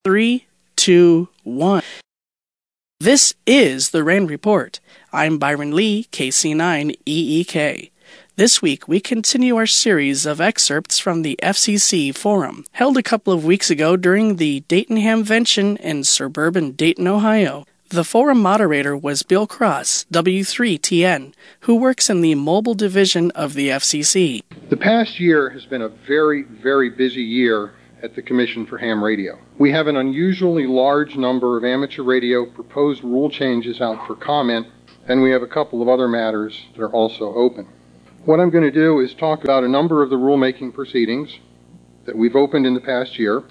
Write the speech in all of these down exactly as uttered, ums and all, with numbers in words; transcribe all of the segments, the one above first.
Three, two, one. This is the RAND Report. I'm Byron Lee, K C nine E E K. This week, we continue our series of excerpts from the F C C Forum, held a couple of weeks ago during the Dayton Hamvention in suburban Dayton, Ohio. The forum moderator was Bill Cross, W three T N, who works in the mobile division of the F C C. The past year has been a very, very busy year at the Commission for Ham Radio. We have an unusually large number of amateur radio proposed rule changes out for comment, and we have a couple of other matters that are also open. What I'm going to do is talk about a number of the rulemaking proceedings that we've opened in the past year,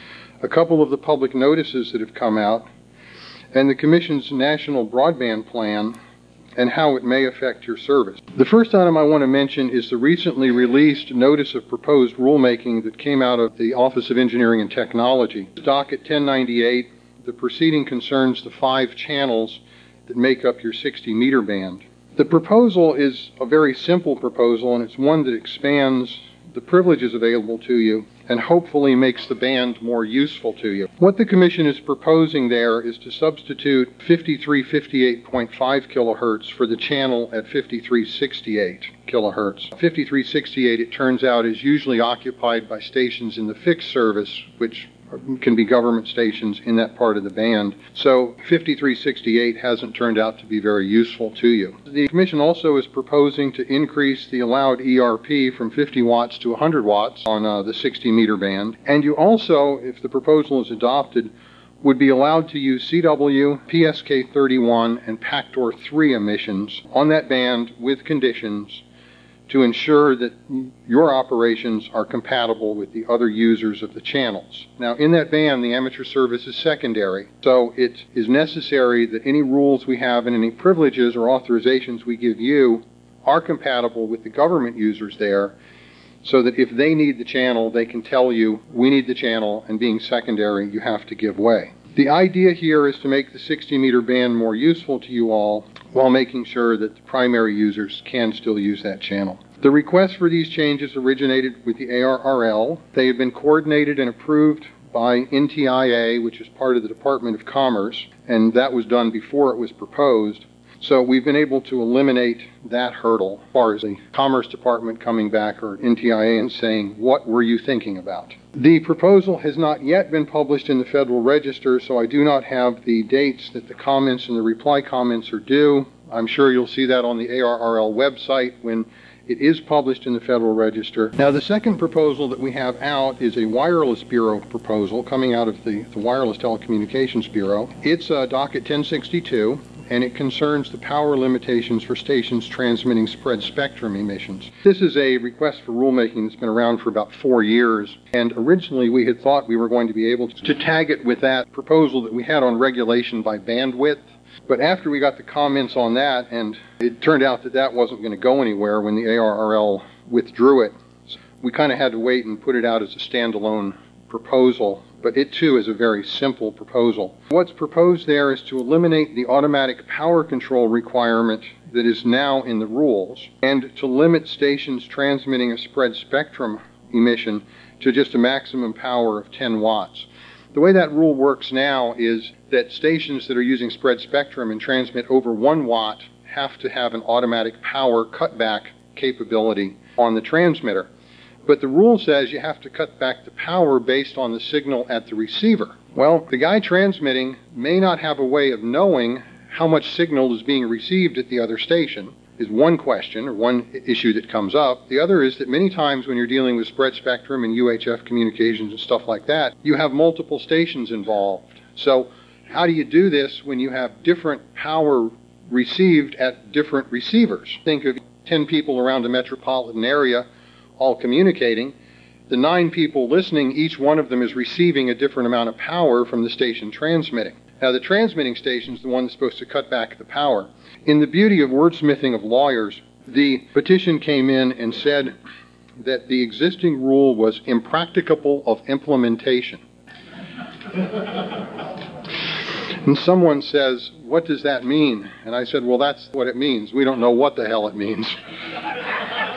a couple of the public notices that have come out, and the Commission's National Broadband Plan and how it may affect your service. The first item I want to mention is the recently released Notice of Proposed Rulemaking that came out of the Office of Engineering and Technology. Docket ten ninety-eight, the proceeding concerns the five channels that make up your sixty meter band. The proposal is a very simple proposal, and it's one that expands the privileges available to you and hopefully makes the band more useful to you. What the Commission is proposing there is to substitute fifty-three fifty-eight point five kilohertz for the channel at fifty-three sixty-eight kilohertz. fifty-three sixty-eight, it turns out, is usually occupied by stations in the fixed service, which can be government stations in that part of the band. So fifty-three sixty-eight hasn't turned out to be very useful to you. The Commission also is proposing to increase the allowed E R P from fifty watts to one hundred watts on uh, the sixty meter band. And you also, if the proposal is adopted, would be allowed to use C W, P S K thirty-one, and P A C T O R three emissions on that band with conditions to ensure that your operations are compatible with the other users of the channels. Now, in that band, the amateur service is secondary, so it is necessary that any rules we have and any privileges or authorizations we give you are compatible with the government users there, so that if they need the channel, they can tell you, we need the channel, and being secondary, you have to give way. The idea here is to make the sixty meter band more useful to you all while making sure that the primary users can still use that channel. The request for these changes originated with the A R R L. They have been coordinated and approved by N T I A, which is part of the Department of Commerce, and that was done before it was proposed. So we've been able to eliminate that hurdle as far as the Commerce Department coming back or N T I A and saying, what were you thinking about? The proposal has not yet been published in the Federal Register, so I do not have the dates that the comments and the reply comments are due. I'm sure you'll see that on the A R R L website when it is published in the Federal Register. Now, the second proposal that we have out is a Wireless Bureau proposal coming out of the, the Wireless Telecommunications Bureau. It's uh, docket ten sixty-two. And it concerns the power limitations for stations transmitting spread spectrum emissions. This is a request for rulemaking that's been around for about four years, and originally we had thought we were going to be able to tag it with that proposal that we had on regulation by bandwidth. But after we got the comments on that, and it turned out that that wasn't going to go anywhere when the A R R L withdrew it, we kind of had to wait and put it out as a standalone proposal. But it too is a very simple proposal. What's proposed there is to eliminate the automatic power control requirement that is now in the rules and to limit stations transmitting a spread spectrum emission to just a maximum power of ten watts. The way that rule works now is that stations that are using spread spectrum and transmit over one watt have to have an automatic power cutback capability on the transmitter. But the rule says you have to cut back the power based on the signal at the receiver. Well, the guy transmitting may not have a way of knowing how much signal is being received at the other station, is one question or one issue that comes up. The other is that many times when you're dealing with spread spectrum and U H F communications and stuff like that, you have multiple stations involved. So how do you do this when you have different power received at different receivers? Think of ten people around a metropolitan area all communicating. The nine people listening, each one of them is receiving a different amount of power from the station transmitting. Now, the transmitting station is the one that's supposed to cut back the power. In the beauty of wordsmithing of lawyers, the petition came in and said that the existing rule was impracticable of implementation. And someone says, what does that mean? And I said, well, that's what it means. We don't know what the hell it means.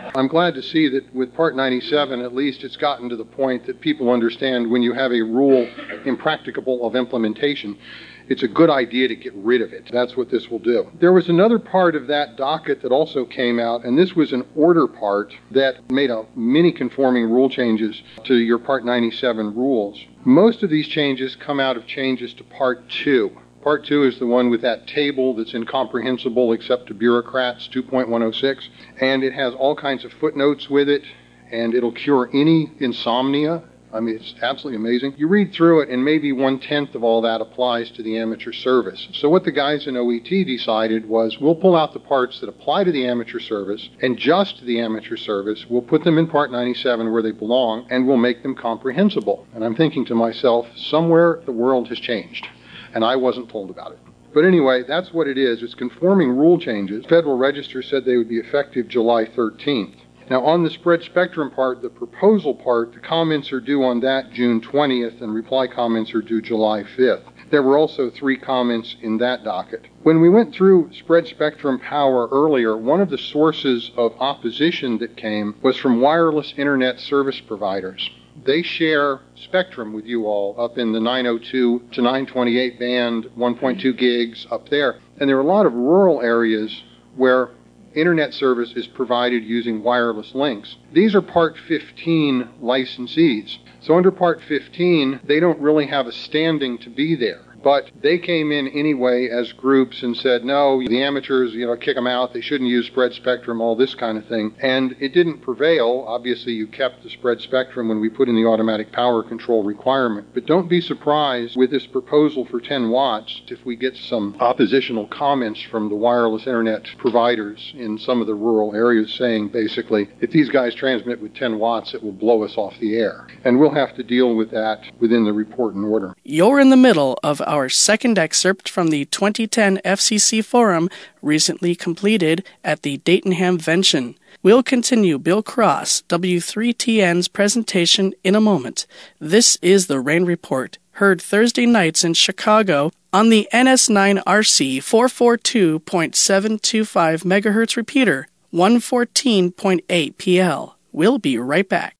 I'm glad to see that with Part ninety-seven, at least it's gotten to the point that people understand when you have a rule impracticable of implementation, it's a good idea to get rid of it. That's what this will do. There was another part of that docket that also came out, and this was an order part that made a many conforming rule changes to your Part ninety-seven rules. Most of these changes come out of changes to Part two. Part two is the one with that table that's incomprehensible except to bureaucrats, two point one oh six, and it has all kinds of footnotes with it, and it'll cure any insomnia. I mean, it's absolutely amazing. You read through it, and maybe one-tenth of all that applies to the amateur service. So what the guys in O E T decided was, we'll pull out the parts that apply to the amateur service, and just to the amateur service, we'll put them in Part ninety-seven where they belong, and we'll make them comprehensible. And I'm thinking to myself, somewhere the world has changed, and I wasn't told about it. But anyway, that's what it is. It's conforming rule changes. Federal Register said they would be effective July thirteenth. Now, on the spread spectrum part, the proposal part, the comments are due on that June twentieth, and reply comments are due July fifth. There were also three comments in that docket. When we went through spread spectrum power earlier, one of the sources of opposition that came was from wireless internet service providers. They share spectrum with you all up in the nine oh two to nine twenty-eight band, one point two gigs up there. And there are a lot of rural areas where internet service is provided using wireless links. These are Part fifteen licensees. So under Part fifteen, they don't really have a standing to be there. But they came in anyway as groups and said, no, the amateurs, you know, kick them out. They shouldn't use spread spectrum, all this kind of thing. And it didn't prevail. Obviously, you kept the spread spectrum when we put in the automatic power control requirement. But don't be surprised with this proposal for ten watts if we get some oppositional comments from the wireless internet providers in some of the rural areas saying, basically, if these guys transmit with ten watts, it will blow us off the air. And we'll have to deal with that within the report and order. You're in the middle of our second excerpt from the twenty ten F C C Forum recently completed at the Datonhamvention. We'll continue Bill Cross, W three T N's presentation in a moment. This is the Rain Report, heard Thursday nights in Chicago on the N S nine R C four forty-two point seven two five megahertz repeater, one fourteen point eight P L. We'll be right back.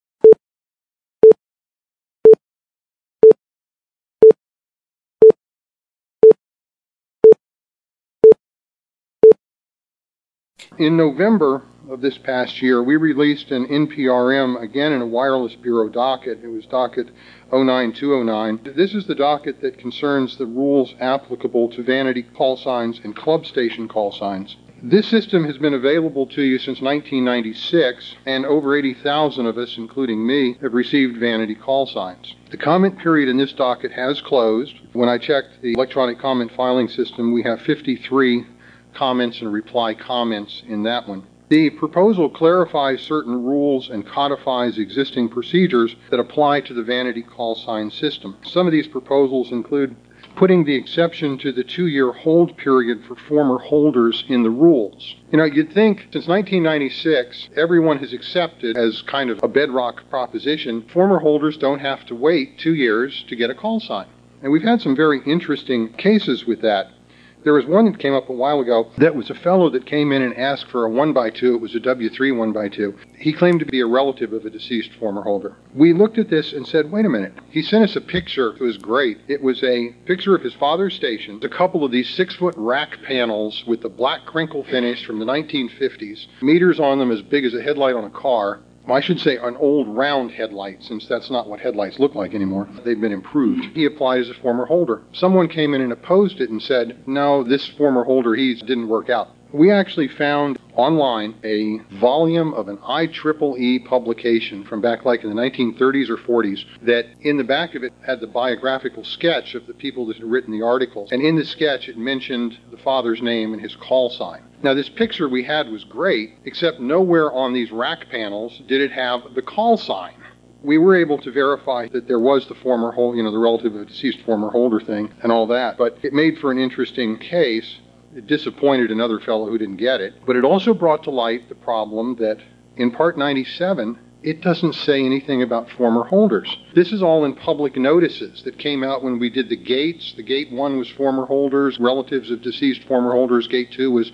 In November of this past year, we released an N P R M, again in a Wireless Bureau docket. It was docket oh nine two oh nine. This is the docket that concerns the rules applicable to vanity call signs and club station call signs. This system has been available to you since nineteen ninety-six, and over eighty thousand of us, including me, have received vanity call signs. The comment period in this docket has closed. When I checked the electronic comment filing system, we have fifty-three comments and reply comments in that one. The proposal clarifies certain rules and codifies existing procedures that apply to the vanity call sign system. Some of these proposals include putting the exception to the two-year hold period for former holders in the rules. You know, you'd think since nineteen ninety-six, everyone has accepted as kind of a bedrock proposition, former holders don't have to wait two years to get a call sign. And we've had some very interesting cases with that. There was one that came up a while ago that was a fellow that came in and asked for a one by two. It was a W three one by two. He claimed to be a relative of a deceased former holder. We looked at this and said, wait a minute. He sent us a picture. It was great. It was a picture of his father's station, a couple of these six-foot rack panels with the black crinkle finish from the nineteen fifties, meters on them as big as a headlight on a car. I should say an old round headlight, since that's not what headlights look like anymore. They've been improved. He applied as a former holder. Someone came in and opposed it and said, no, this former holder, he didn't work out. We actually found online a volume of an I triple E publication from back like in the nineteen thirties or forties that in the back of it had the biographical sketch of the people that had written the articles. And in the sketch it mentioned the father's name and his call sign. Now this picture we had was great, except nowhere on these rack panels did it have the call sign. We were able to verify that there was the former hold, you know, the relative of the deceased former holder thing and all that, but it made for an interesting case. It disappointed another fellow who didn't get it, but it also brought to light the problem that in Part ninety-seven, it doesn't say anything about former holders. This is all in public notices that came out when we did the gates. The gate one was former holders, relatives of deceased former holders. Gate two was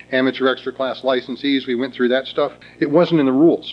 amateur extra class licensees. We went through that stuff. It wasn't in the rules.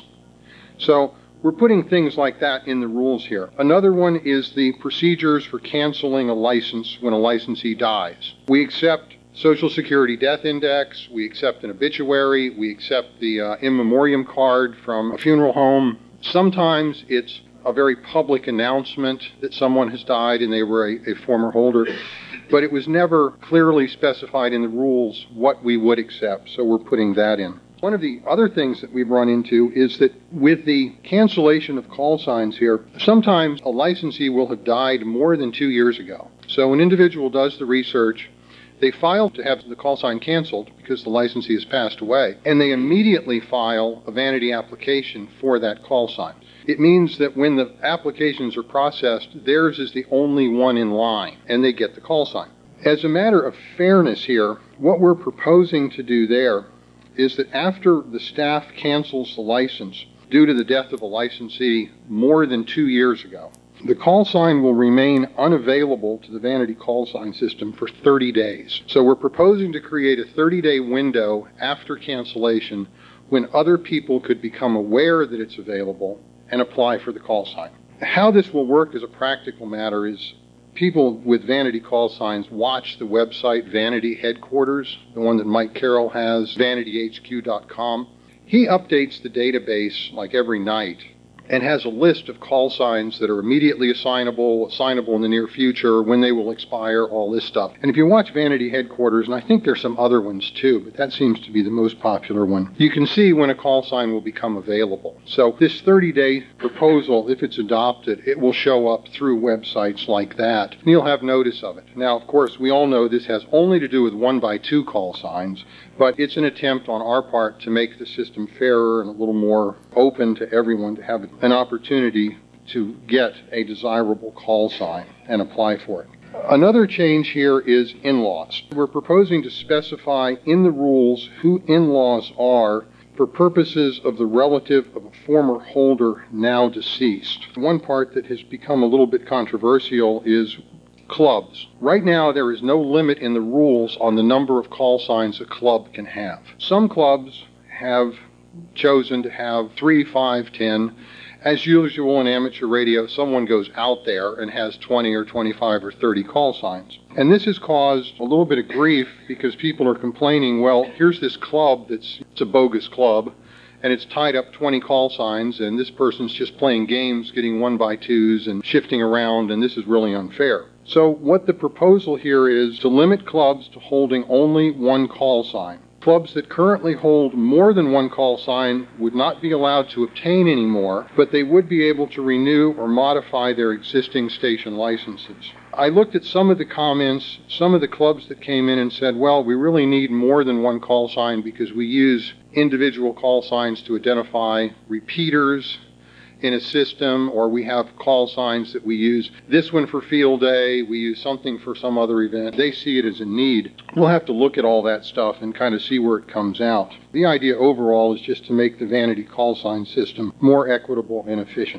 So we're putting things like that in the rules here. Another one is the procedures for canceling a license when a licensee dies. We accept Social Security death index, we accept an obituary, we accept the uh, in memoriam card from a funeral home. Sometimes it's a very public announcement that someone has died and they were a, a former holder, but it was never clearly specified in the rules what we would accept, so we're putting that in. One of the other things that we've run into is that with the cancellation of call signs here, sometimes a licensee will have died more than two years ago. So an individual does the research, they file to have the call sign canceled because the licensee has passed away, and they immediately file a vanity application for that call sign. It means that when the applications are processed, theirs is the only one in line, and they get the call sign. As a matter of fairness here, what we're proposing to do there is that after the staff cancels the license due to the death of a licensee more than two years ago, the call sign will remain unavailable to the vanity call sign system for thirty days. So we're proposing to create a thirty-day window after cancellation when other people could become aware that it's available and apply for the call sign. How this will work as a practical matter is people with vanity call signs watch the website Vanity Headquarters, the one that Mike Carroll has, vanity h q dot com. He updates the database like every night and has a list of call signs that are immediately assignable, assignable in the near future, when they will expire, all this stuff. And if you watch Vanity Headquarters, and I think there's some other ones too, but that seems to be the most popular one, you can see when a call sign will become available. So this thirty-day proposal, if it's adopted, it will show up through websites like that, and you'll have notice of it. Now, of course, we all know this has only to do with one by two call signs, but it's an attempt on our part to make the system fairer and a little more open to everyone to have an opportunity to get a desirable call sign and apply for it. Another change here is in-laws. We're proposing to specify in the rules who in-laws are for purposes of the relative of a former holder now deceased. One part that has become a little bit controversial is clubs. Right now, there is no limit in the rules on the number of call signs a club can have. Some clubs have chosen to have three, five, ten. As usual in amateur radio, someone goes out there and has twenty or twenty-five or thirty call signs. And this has caused a little bit of grief because people are complaining, well, here's this club that's it's a bogus club, and it's tied up twenty call signs, and this person's just playing games, getting one by twos and shifting around, and this is really unfair. So what the proposal here is to limit clubs to holding only one call sign. Clubs that currently hold more than one call sign would not be allowed to obtain any more, but they would be able to renew or modify their existing station licenses. I looked at some of the comments, some of the clubs that came in and said, well, we really need more than one call sign because we use individual call signs to identify repeaters in a system, or we have call signs that we use. This one for field day, we use something for some other event. They see it as a need. We'll have to look at all that stuff and kind of see where it comes out. The idea overall is just to make the vanity call sign system more equitable and efficient.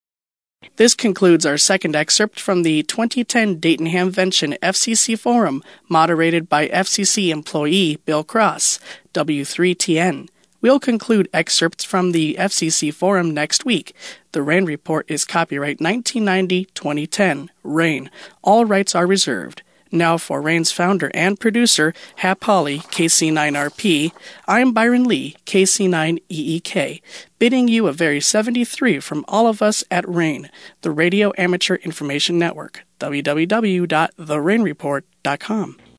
This concludes our second excerpt from the twenty ten Dayton Hamvention F C C Forum, moderated by F C C employee Bill Cross, W three T N. We'll conclude excerpts from the F C C Forum next week. The RAIN Report is copyright nineteen ninety to twenty ten. RAIN. All rights are reserved. Now for RAIN's founder and producer, Hap Hawley, K C nine R P, I'm Byron Lee, K C nine E E K, bidding you a very seventy-three from all of us at RAIN, the Radio Amateur Information Network, w w w dot the rain report dot com.